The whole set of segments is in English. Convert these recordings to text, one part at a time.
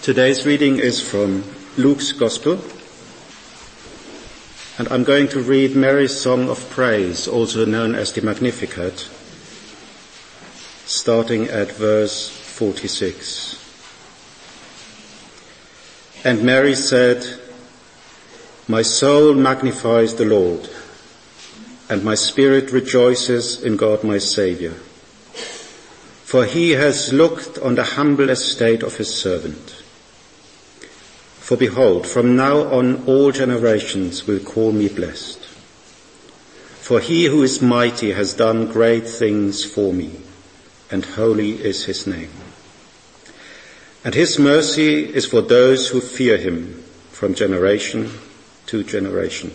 Today's reading is from Luke's Gospel, and I'm going to read Mary's Song of Praise, also known as the Magnificat, starting at verse 46. And Mary said, "My soul magnifies the Lord, and my spirit rejoices in God my Saviour. For he has looked on the humble estate of his servant. For behold, from now on all generations will call me blessed. For he who is mighty has done great things for me, and holy is his name. And his mercy is for those who fear him from generation to generation.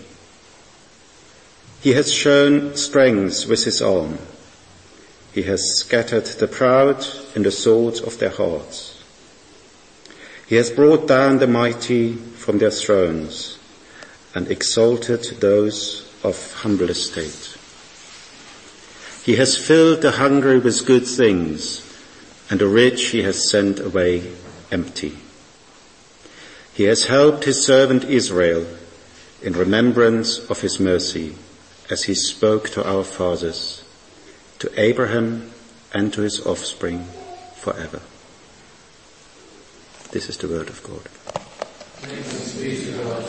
He has shown strength with his arm. He has scattered the proud in the swords of their hearts. He has brought down the mighty from their thrones and exalted those of humble estate. He has filled the hungry with good things, and the rich he has sent away empty. He has helped his servant Israel in remembrance of his mercy, as he spoke to our fathers, to Abraham and to his offspring forever." This is the word of God. Thanks be to God.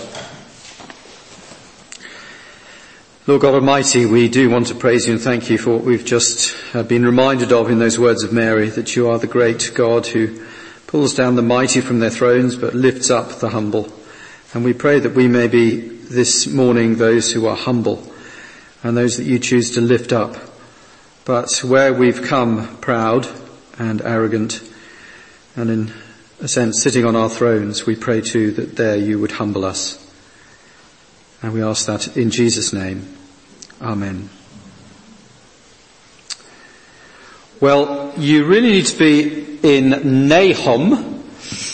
Lord God Almighty, we do want to praise you and thank you for what we've just been reminded of in those words of Mary, that you are the great God who pulls down the mighty from their thrones but lifts up the humble. And we pray that we may be this morning those who are humble and those that you choose to lift up. But where we've come proud and arrogant and in a sense sitting on our thrones, we pray too that there you would humble us. And we ask that in Jesus' name. Amen. Well, you really need to be in Nahum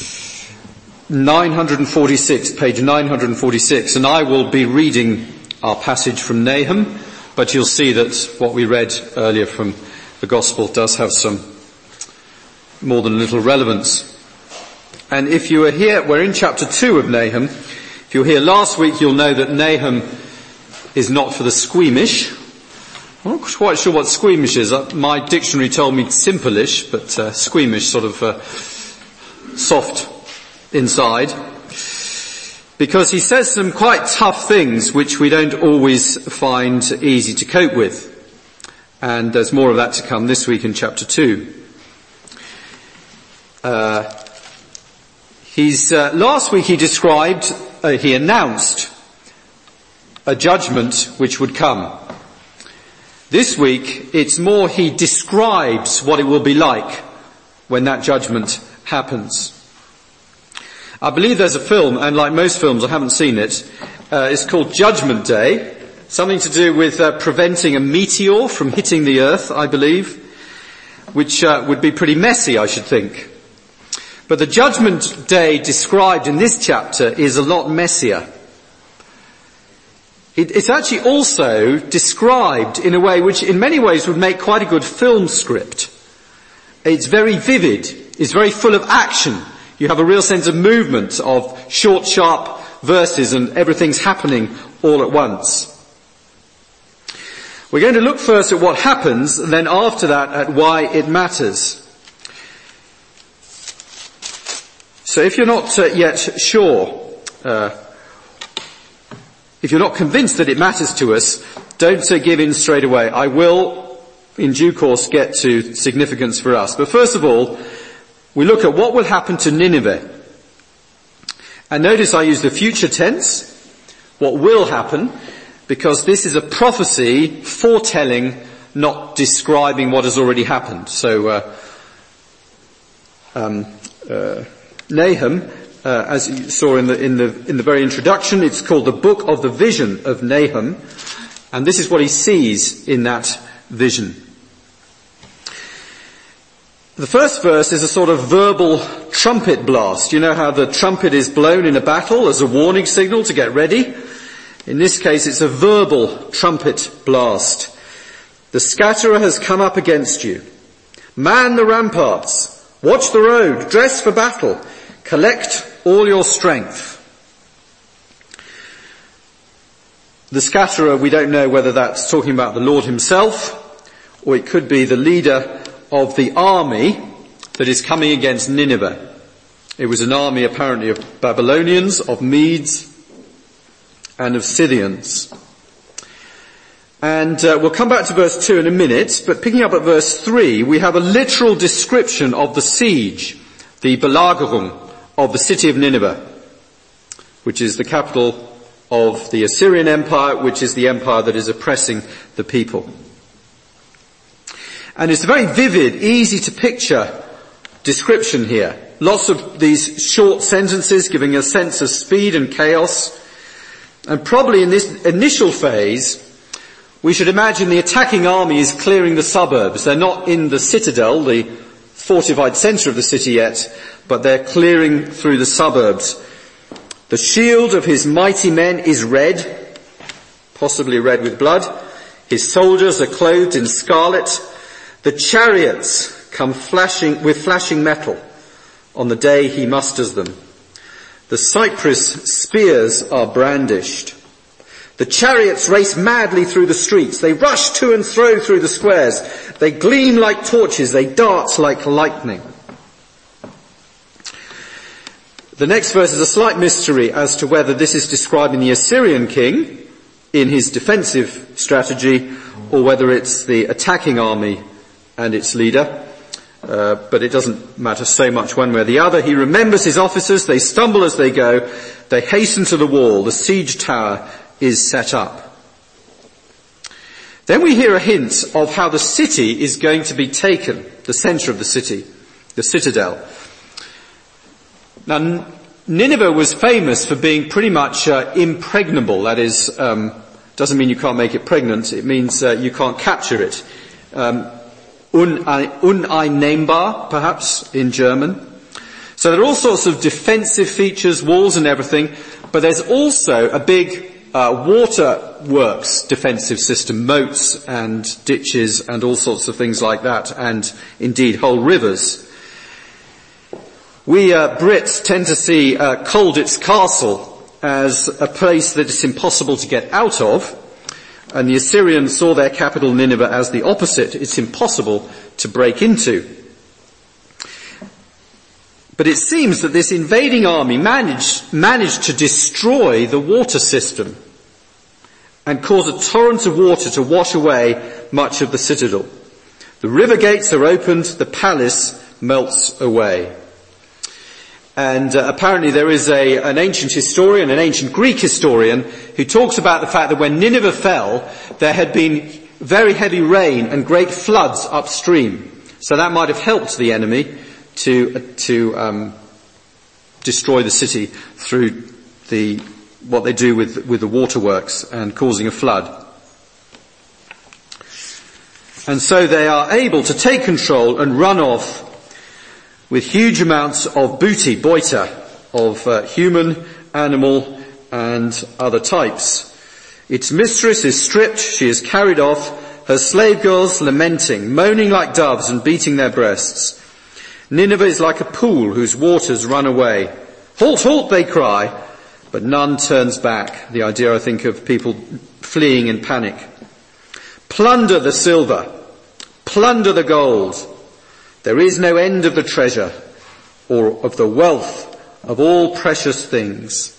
946, page 946, and I will be reading our passage from Nahum, but you'll see that what we read earlier from the Gospel does have some more than a little relevance. And if you were here, we're in chapter 2 of Nahum. If you were here last week, you'll know that Nahum is not for the squeamish. I'm not quite sure what squeamish is. My dictionary told me simple-ish, but squeamish, sort of soft inside. Because he says some quite tough things which we don't always find easy to cope with. And there's more of that to come this week in chapter 2. Last week he announced a judgment which would come. This week it's more he describes what it will be like when that judgment happens. I believe there's a film, and like most films, I haven't seen it. It's called Judgment Day. Something to do with preventing a meteor from hitting the earth, I believe, which would be pretty messy, I should think. But the judgment day described in this chapter is a lot messier. It's actually also described in a way which in many ways would make quite a good film script. It's very vivid. It's very full of action. You have a real sense of movement, of short, sharp verses, and everything's happening all at once. We're going to look first at what happens, and then after that at why it matters. So if you're not yet sure, if you're not convinced that it matters to us, don't give in straight away. I will, in due course, get to significance for us. But first of all, we look at what will happen to Nineveh. And notice I use the future tense, what will happen, because this is a prophecy foretelling, not describing what has already happened. So, Nahum, as you saw in the very introduction, it's called the Book of the Vision of Nahum, and this is what he sees in that vision. The first verse is a sort of verbal trumpet blast. You know how the trumpet is blown in a battle as a warning signal to get ready? In this case, it's a verbal trumpet blast. The scatterer has come up against you. Man the ramparts. Watch the road. Dress for battle. collect all your strength. The scatterer, we don't know whether that's talking about the Lord himself, or it could be the leader of the army that is coming against Nineveh. It was an army apparently of Babylonians, of Medes, and of Scythians. And we'll come back to verse 2 in a minute, but picking up at verse 3, we have a literal description of the siege, the Belagerung of the city of Nineveh, which is the capital of the Assyrian Empire, which is the empire that is oppressing the people. And it's a very vivid, easy to picture description here. Lots of these short sentences giving a sense of speed and chaos. And probably in this initial phase, we should imagine the attacking army is clearing the suburbs. They're not in the citadel, the fortified centre of the city yet, but they're clearing through the suburbs. The shield of his mighty men is red, possibly red with blood. His soldiers are clothed in scarlet. The chariots come with flashing metal on the day he musters them. The cypress spears are brandished. The chariots race madly through the streets. They rush to and fro through the squares. They gleam like torches. They dart like lightning. The next verse is a slight mystery as to whether this is describing the Assyrian king in his defensive strategy or whether it's the attacking army and its leader. But it doesn't matter so much one way or the other. He remembers his officers. They stumble as they go. They hasten to the wall. The siege tower is set up. Then we hear a hint of how the city is going to be taken, the centre of the city, the citadel. Now, Nineveh was famous for being pretty much impregnable. That is, doesn't mean you can't make it pregnant. It means you can't capture it. Uneinnehmbar, perhaps, in German. So there are all sorts of defensive features, walls and everything, but there's also a big waterworks defensive system, moats and ditches and all sorts of things like that, and indeed whole rivers. We Brits tend to see Colditz Castle as a place that it's impossible to get out of, and the Assyrians saw their capital Nineveh as the opposite. It's impossible to break into. But it seems that this invading army managed to destroy the water system and cause a torrent of water to wash away much of the citadel. The river gates are opened, the palace melts away. And apparently there is an ancient historian, an ancient Greek historian, who talks about the fact that when Nineveh fell, there had been very heavy rain and great floods upstream. So that might have helped the enemy to destroy the city through what they do with the waterworks and causing a flood. And so they are able to take control and run off with huge amounts of booty, boita, of human, animal, and other types. Its mistress is stripped, she is carried off, her slave girls lamenting, moaning like doves and beating their breasts. Nineveh is like a pool whose waters run away. Halt, halt, they cry, but none turns back. The idea, I think, of people fleeing in panic. Plunder the silver, plunder the gold. There is no end of the treasure or of the wealth of all precious things.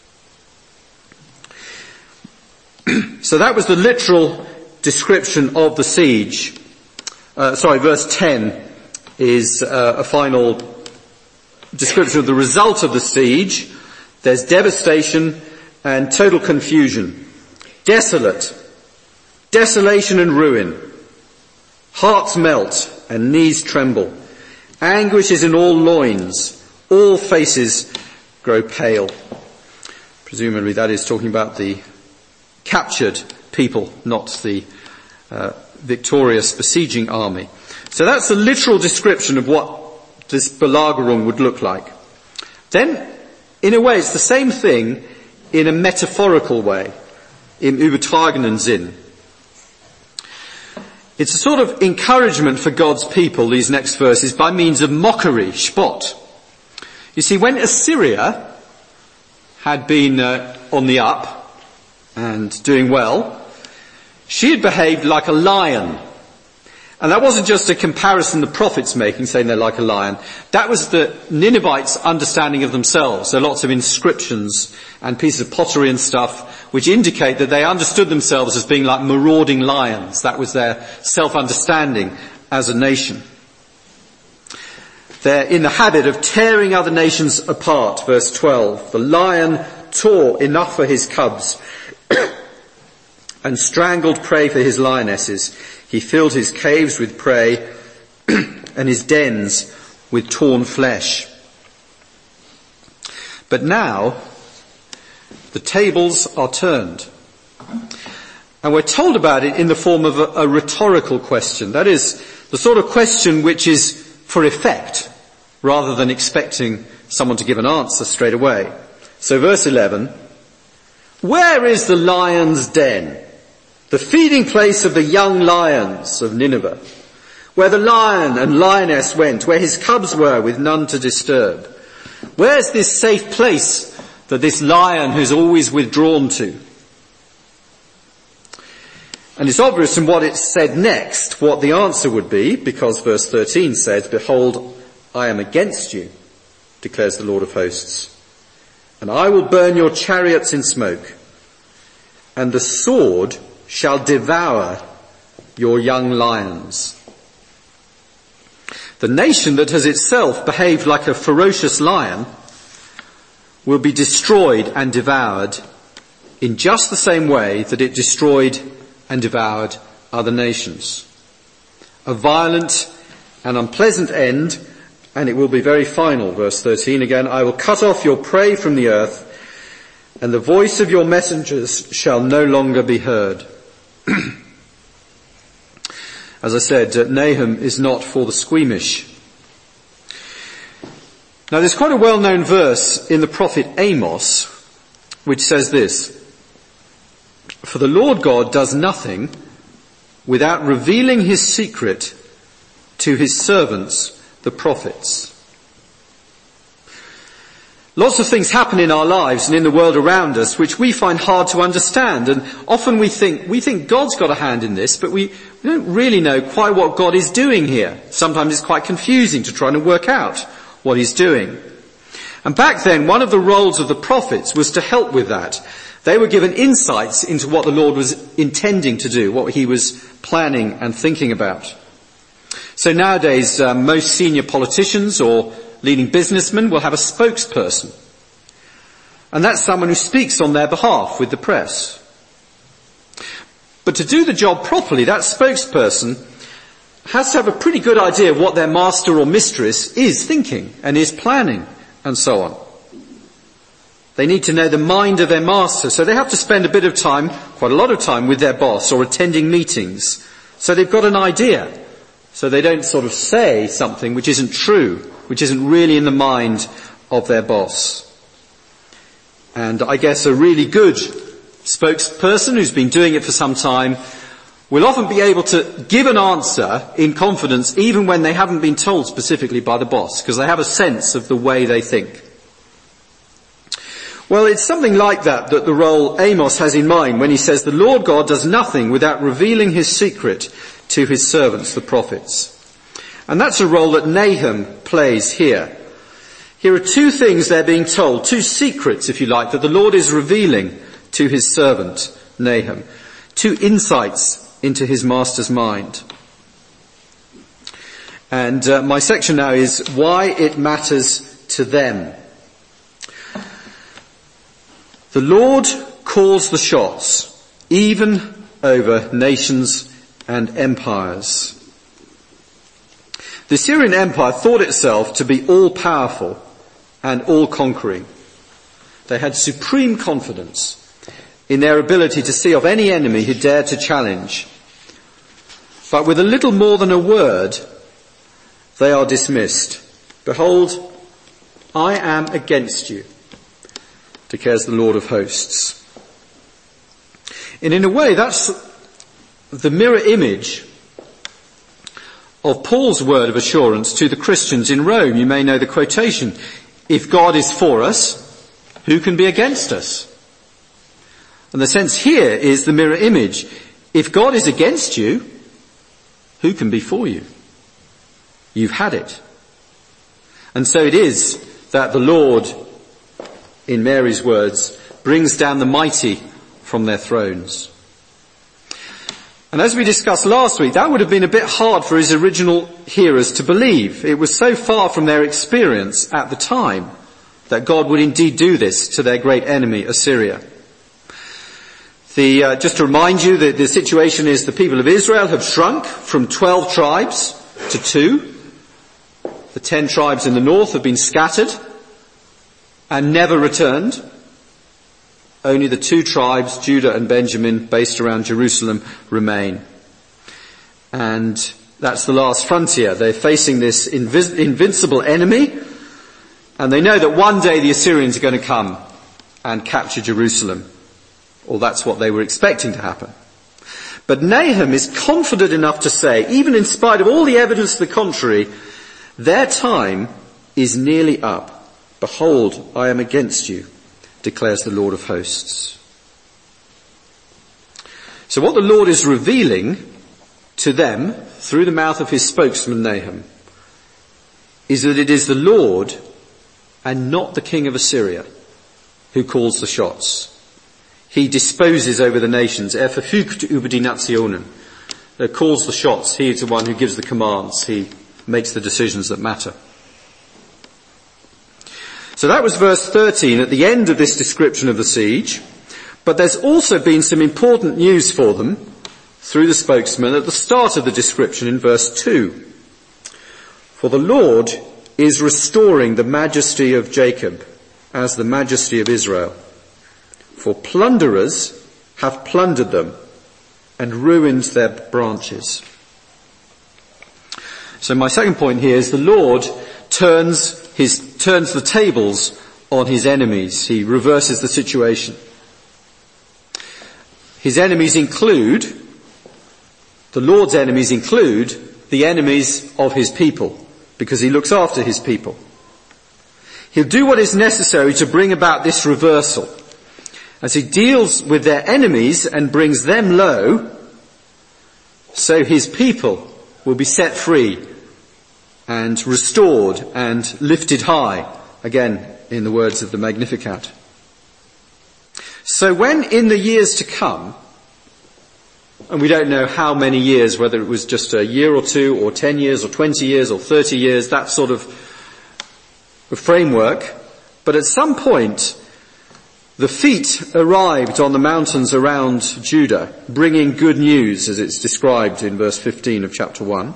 So that was the literal description of the siege. Verse 10 is a final description of the result of the siege. There's devastation and total confusion. Desolate, desolation and ruin. Hearts melt and knees tremble. Anguish is in all loins. All faces grow pale. Presumably that is talking about the captured people, not the victorious besieging army. So that's a literal description of what this Belagerung would look like. Then, in a way, it's the same thing in a metaphorical way, im übertragenen Sinn. It's a sort of encouragement for God's people, these next verses, by means of mockery, spot. You see, when Assyria had been on the up and doing well, she had behaved like a lion. And that wasn't just a comparison the prophet's making, saying they're like a lion. That was the Ninevites' understanding of themselves. There are lots of inscriptions and pieces of pottery and stuff which indicate that they understood themselves as being like marauding lions. That was their self-understanding as a nation. They're in the habit of tearing other nations apart, verse 12. The lion tore enough for his cubs and strangled prey for his lionesses. He filled his caves with prey and his dens with torn flesh. But now the tables are turned. And we're told about it in the form of a rhetorical question. That is, the sort of question which is for effect, rather than expecting someone to give an answer straight away. So verse 11, where is the lion's den, the feeding place of the young lions of Nineveh, where the lion and lioness went, where his cubs were with none to disturb? Where's this safe place that this lion who's always withdrawn to? And it's obvious from what it said next what the answer would be, because verse 13 says, behold, I am against you, declares the Lord of hosts, and I will burn your chariots in smoke, and the sword shall devour your young lions. The nation that has itself behaved like a ferocious lion will be destroyed and devoured in just the same way that it destroyed and devoured other nations. A violent and unpleasant end, and it will be very final. Verse 13 again, I will cut off your prey from the earth, and the voice of your messengers shall no longer be heard. As I said, Nahum is not for the squeamish. Now there's quite a well-known verse in the prophet Amos which says this, for the Lord God does nothing without revealing his secret to his servants, the prophets. Lots of things happen in our lives and in the world around us which we find hard to understand, and often we think God's got a hand in this, but we don't really know quite what God is doing here. Sometimes it's quite confusing to try and work out what he's doing. And back then, one of the roles of the prophets was to help with that. They were given insights into what the Lord was intending to do, what he was planning and thinking about. So nowadays, most senior politicians or leading businessmen will have a spokesperson. And that's someone who speaks on their behalf with the press. But to do the job properly, that spokesperson has to have a pretty good idea of what their master or mistress is thinking and is planning and so on. They need to know the mind of their master, so they have to spend a bit of time, quite a lot of time, with their boss or attending meetings. So they've got an idea. So they don't sort of say something which isn't true, which isn't really in the mind of their boss. And I guess a really good spokesperson who's been doing it for some time will often be able to give an answer in confidence even when they haven't been told specifically by the boss, because they have a sense of the way they think. Well, it's something like that the role Amos has in mind when he says the Lord God does nothing without revealing his secret to his servants, the prophets. And that's a role that Nahum plays here. Here are two things they're being told, two secrets, if you like, that the Lord is revealing to his servant, Nahum. Two insights into his master's mind. And my section now is why it matters to them. The Lord calls the shots, even over nations and empires. The Assyrian Empire thought itself to be all-powerful and all-conquering. They had supreme confidence in their ability to see off any enemy who dared to challenge. But with a little more than a word, they are dismissed. Behold, I am against you, declares the Lord of hosts. And in a way, that's the mirror image of Paul's word of assurance to the Christians in Rome. You may know the quotation. If God is for us, who can be against us? And the sense here is the mirror image. If God is against you, who can be for you? You've had it. And so it is that the Lord, in Mary's words, brings down the mighty from their thrones. And as we discussed last week, that would have been a bit hard for his original hearers to believe. It was so far from their experience at the time that God would indeed do this to their great enemy, Assyria. Just to remind you that the situation is the people of Israel have shrunk from 12 tribes to 2. The 10 tribes in the north have been scattered and never returned. Only the 2 tribes, Judah and Benjamin, based around Jerusalem, remain. And that's the last frontier. They're facing this invincible enemy, and they know that one day the Assyrians are going to come and capture Jerusalem. Or that's what they were expecting to happen. But Nahum is confident enough to say, even in spite of all the evidence to the contrary, their time is nearly up. Behold, I am against you, declares the Lord of hosts. So what the Lord is revealing to them through the mouth of his spokesman Nahum is that it is the Lord and not the king of Assyria who calls the shots. He disposes over the nations. Verfügt über die Nationen. Calls the shots. He is the one who gives the commands. He makes the decisions that matter. So that was verse 13 at the end of this description of the siege. But there's also been some important news for them through the spokesman at the start of the description in verse 2. For the Lord is restoring the majesty of Jacob as the majesty of Israel. For plunderers have plundered them and ruined their branches. So my second point here is the Lord turns the tables on his enemies. He reverses the situation. His enemies include, the Lord's enemies include the enemies of his people, because he looks after his people. He'll do what is necessary to bring about this reversal. As he deals with their enemies and brings them low, so his people will be set free and restored and lifted high, again in the words of the Magnificat. So when in the years to come, and we don't know how many years, whether it was just a year or 2 or 10 years or 20 years or 30 years, that sort of framework, but at some point the feet arrived on the mountains around Judah, bringing good news, as it's described in verse 15 of chapter 1,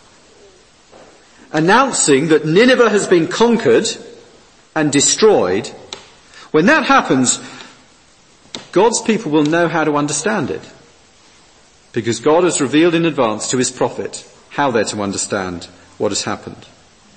announcing that Nineveh has been conquered and destroyed. When that happens, God's people will know how to understand it, because God has revealed in advance to his prophet how they're to understand what has happened.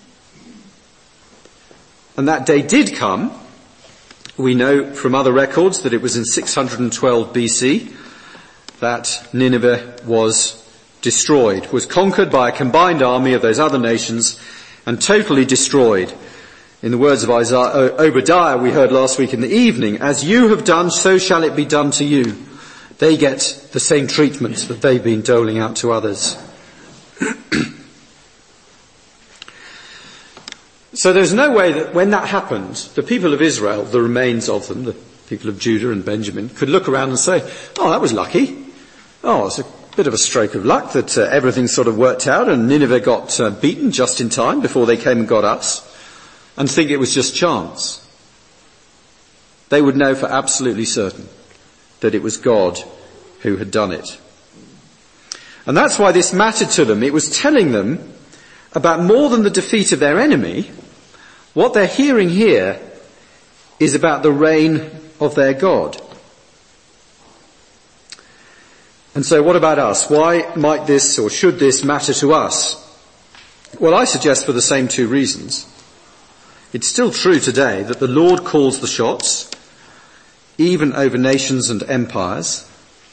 And that day did come. We know from other records that it was in 612 BC that Nineveh was destroyed, was conquered by a combined army of those other nations and totally destroyed. In the words of Obadiah we heard last week in the evening, as you have done, so shall it be done to you. They get the same treatment that they've been doling out to others. So there's no way that when that happened, the people of Israel, the remains of them, the people of Judah and Benjamin, could look around and say, oh, that was lucky. Oh, it's a bit of a stroke of luck that everything sort of worked out and Nineveh got beaten just in time before they came and got us, and think it was just chance. They would know for absolutely certain that it was God who had done it. And that's why this mattered to them. It was telling them about more than the defeat of their enemy. What they're hearing here is about the reign of their God. And so what about us? Why might this or should this matter to us? Well, I suggest for the same 2 reasons. It's still true today that the Lord calls the shots, even over nations and empires.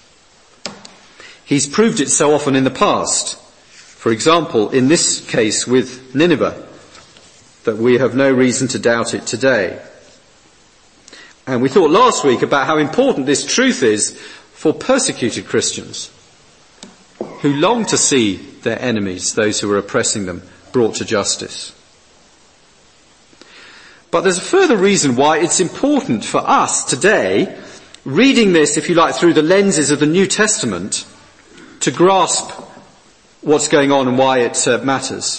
He's proved it so often in the past. For example, in this case with Nineveh. that we have no reason to doubt it today. And we thought last week about how important this truth is for persecuted Christians who long to see their enemies, those who are oppressing them, brought to justice. But there's a further reason why it's important for us today, reading this, if you like, through the lenses of the New Testament, to grasp what's going on and why it matters.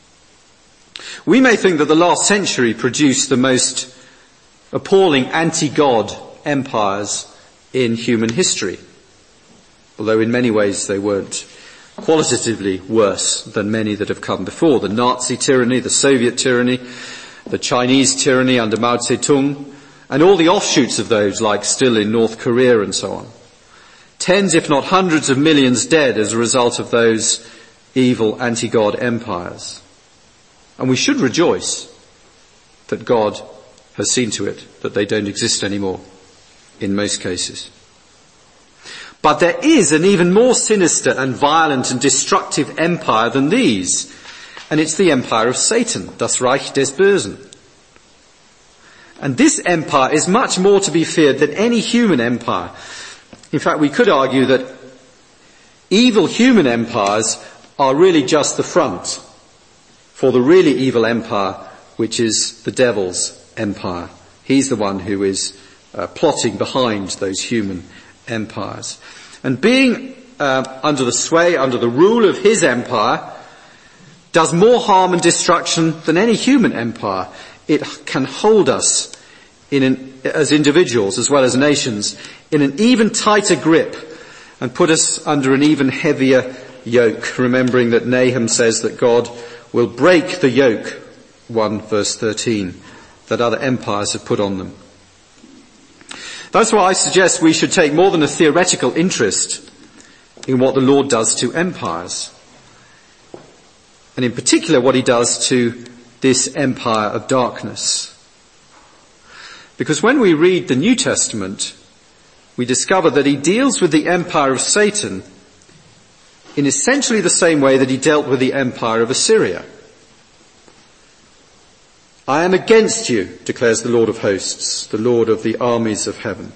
We may think that the last century produced the most appalling anti-God empires in human history, although in many ways they weren't qualitatively worse than many that have come before. The Nazi tyranny, the Soviet tyranny, the Chinese tyranny under Mao Zedong, and all the offshoots of those, like still in North Korea and so on. Tens, if not hundreds of millions dead as a result of those evil anti-God empires. And we should rejoice that God has seen to it that they don't exist anymore in most cases. But there is an even more sinister and violent and destructive empire than these, and it's the empire of Satan, das Reich des Bösen. And this empire is much more to be feared than any human empire. In fact, we could argue that evil human empires are really just the front for the really evil empire, which is the devil's empire. He's the one who is plotting behind those human empires. And being under the sway, under the rule of his empire, does more harm and destruction than any human empire. It can hold us as individuals as well as nations in an even tighter grip and put us under an even heavier yoke, remembering that Nahum says that God will break the yoke, 1 verse 13, that other empires have put on them. That's why I suggest we should take more than a theoretical interest in what the Lord does to empires, and in particular what he does to this empire of darkness. Because when we read the New Testament, we discover that he deals with the empire of Satan in essentially the same way that he dealt with the empire of Assyria. I am against you, declares the Lord of hosts, the Lord of the armies of heaven.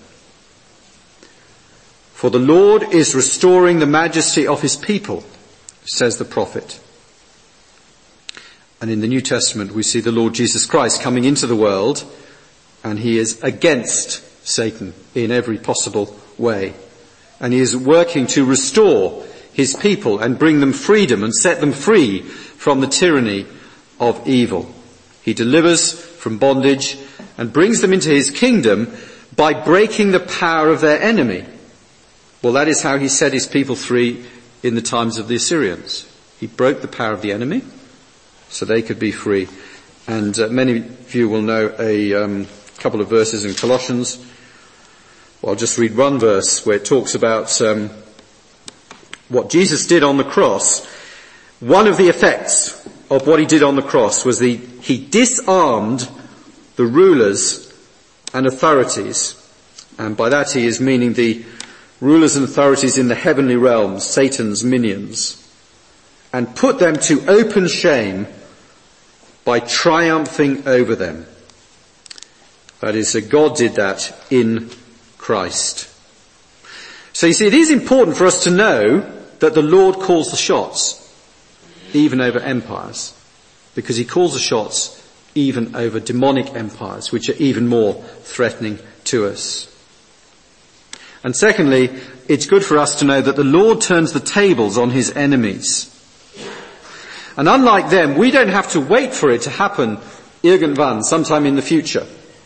For the Lord is restoring the majesty of his people, says the prophet. And in the New Testament we see the Lord Jesus Christ coming into the world, and he is against Satan in every possible way. And he is working to restore his people and bring them freedom and set them free from the tyranny of evil. He delivers from bondage and brings them into his kingdom by breaking the power of their enemy. Well, that is how he set his people free in the times of the Assyrians. He broke the power of the enemy so they could be free. And many of you will know a couple of verses in Colossians. Well, I'll just read one verse where it talks about what Jesus did on the cross. One of the effects of what he did on the cross was he disarmed the rulers and authorities. And by that he is meaning the rulers and authorities in the heavenly realms, Satan's minions, and put them to open shame by triumphing over them. That is, God did that in Christ. So you see, it is important for us to know that the Lord calls the shots, even over empires, because he calls the shots even over demonic empires, which are even more threatening to us. And secondly, it's good for us to know that the Lord turns the tables on his enemies. And unlike them, we don't have to wait for it to happen irgendwann, sometime in the future.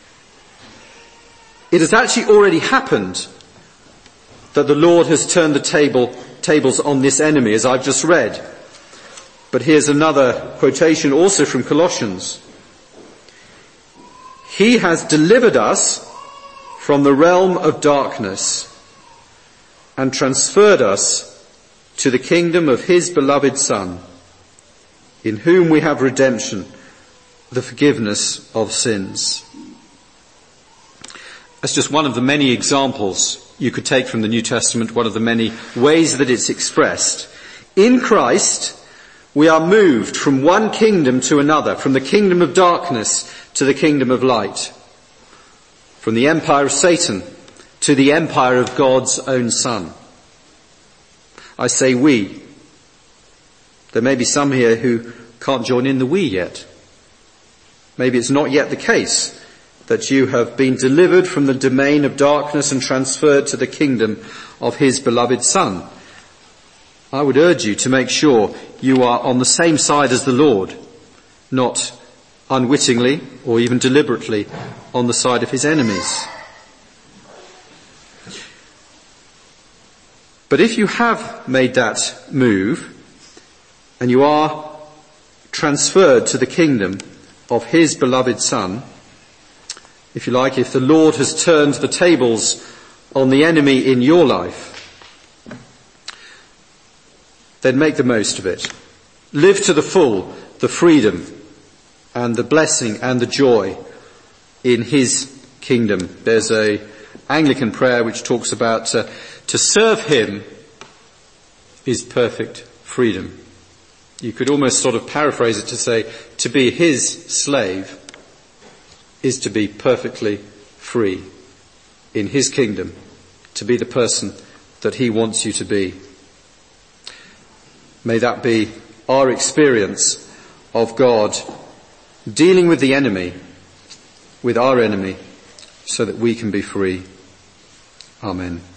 It has actually already happened that the Lord has turned the tables on this enemy, as I've just read. But here's another quotation also from Colossians. He has delivered us from the realm of darkness and transferred us to the kingdom of his beloved Son, in whom we have redemption, the forgiveness of sins. That's just one of the many examples you could take from the New Testament, one of the many ways that it's expressed. In Christ, We are moved from one kingdom to another, from the kingdom of darkness to the kingdom of light, from the empire of Satan to the empire of God's own Son. I say we. There may be some here who can't join in the we yet. Maybe it's not yet the case that you have been delivered from the domain of darkness and transferred to the kingdom of his beloved Son. I would urge you to make sure you are on the same side as the Lord, not unwittingly or even deliberately on the side of his enemies. But if you have made that move and you are transferred to the kingdom of his beloved Son, if you like, if the Lord has turned the tables on the enemy in your life, then make the most of it. Live to the full the freedom and the blessing and the joy in his kingdom. There's a Anglican prayer which talks about to serve him is perfect freedom. You could almost sort of paraphrase it to say, to be his slave is to be perfectly free in his kingdom, to be the person that he wants you to be. May that be our experience of God dealing with the enemy, with our enemy, so that we can be free. Amen.